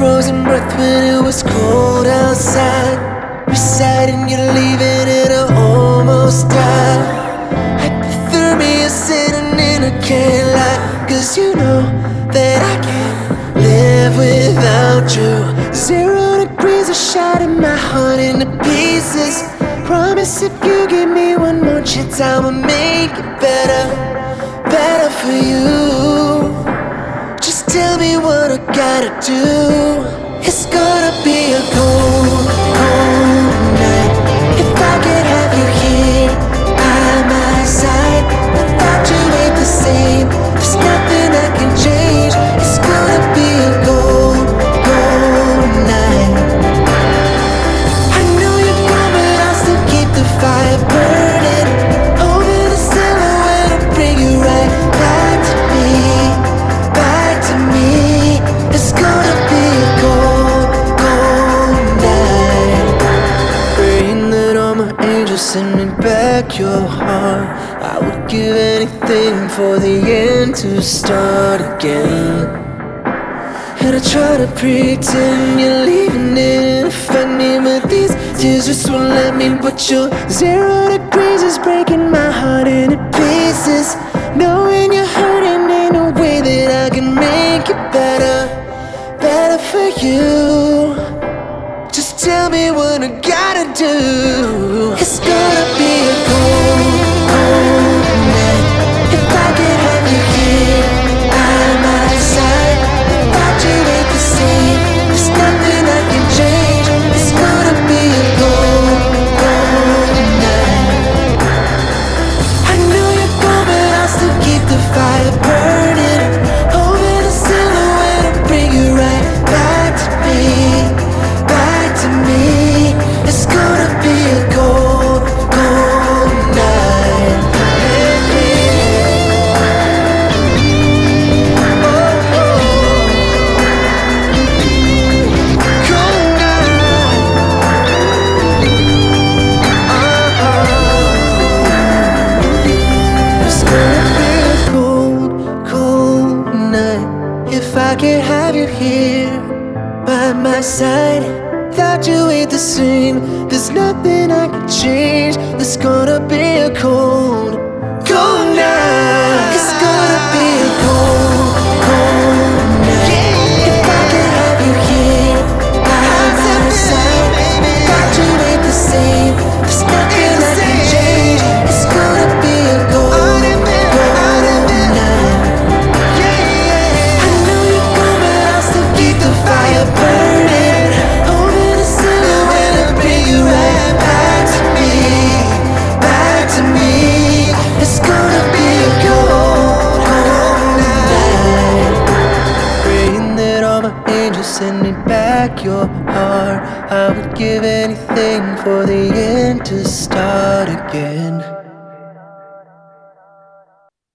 frozen breath when it was cold outside. Reciting you're leaving and I almost died. Hypothermia sitting in a can't lie, 'cause you know that I can't live without you. 0 degrees, are shotting my heart into pieces. Promise if you give me one more chance I will make it better, better for you. Just tell me what I gotta do. It's gonna be a cold, cold night. If I could have you here by my side, without you ain't the same. There's nothing I can change. It's gonna be a cold, cold night. I know you're gone, but I'll still keep the fire burning. Over the silhouette, I'll bring you right back to me, back to me. It's gonna be a cold, cold night. Praying that all my angels send me back your heart. I would give anything for the end to start again. And I try to pretend you're leaving it and affect me, but these tears just won't let me. But your 0 degrees is breaking my heart into pieces. Knowing you're hurting ain't no way that I can make it better, better for you. Just tell me what I gotta do. It's gonna be a cold, cold night. If I could have you here by my side, without you ain't the same. There's nothing I can change. It's gonna be a cold, cold night. I know you're gone, but I'll still keep the fire burning. Over the silhouette, I'll bring you right back to me, back to me. It's gonna be a cold, cold night. Cold night. It's gonna be a cold, cold night. If I could have you here by my side, without you ain't the same. There's nothing I can change. It's gonna be a cold, cold night. It's gonna be a cold, cold night. If I could have you here by my side, without you ain't the same. There's nothing I can change. It's gonna be a cold, cold night. I know you're gone, but I'll still keep the fire burning. Over the silhouette, I'll bring you right back to me, back to me. It's gonna be a cold, cold night. Praying that all my angels send me back your heart. I would give anything for the end to start again.